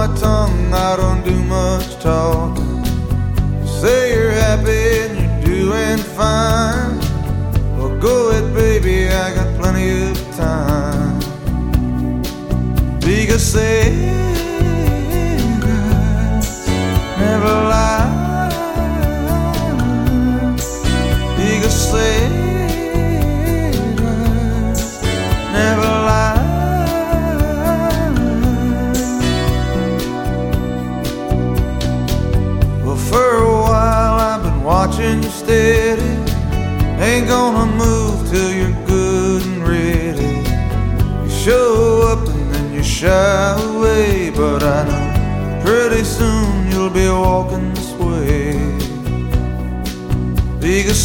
tongue, I don't do much talking. Say you're happy and you're doing fine. Well, go ahead, baby, I got plenty of time. Because cigarettes never lie. Because cigarettes never lie. Well, for a while I've been watching you steady. Ain't gonna move till you're good and ready. You show up and then you shy away, but I know pretty soon you'll be walking this way. Because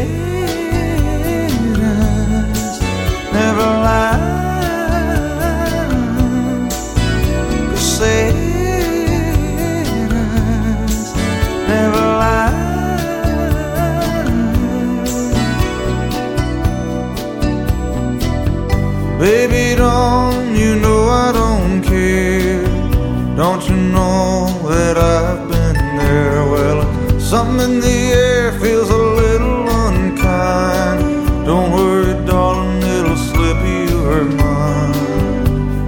cigarettes never lie. Because cigarettes never lie. Baby, don't you know I don't care? Don't you know that I've been there? Well, something in the air feels a little unkind. Don't worry, darling, it'll slip your mind.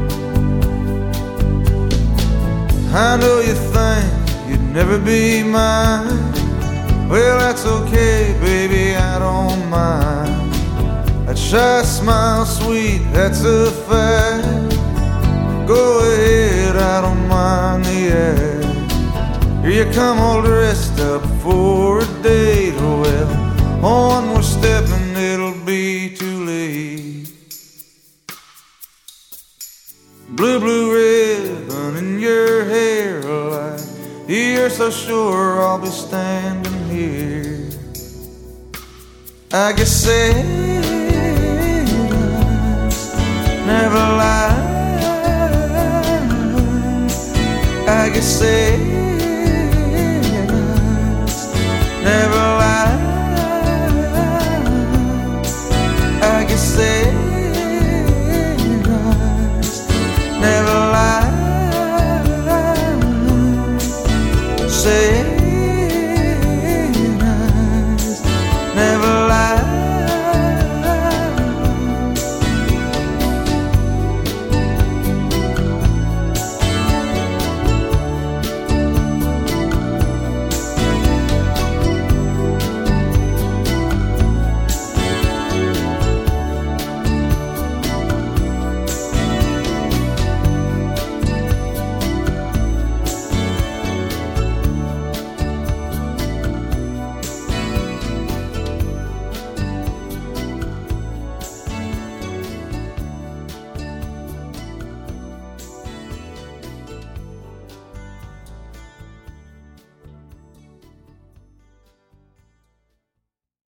I know you think you'd never be mine. Well, that's okay, baby, I don't mind. That shy smile, sweet, that's a fact. Go ahead, I don't mind the act. Here you come all dressed up for a date. Oh well, on we're stepping, it'll be too late. Blue, blue ribbon in your hair, like you're so sure I'll be standing here. I guess never lie. I guess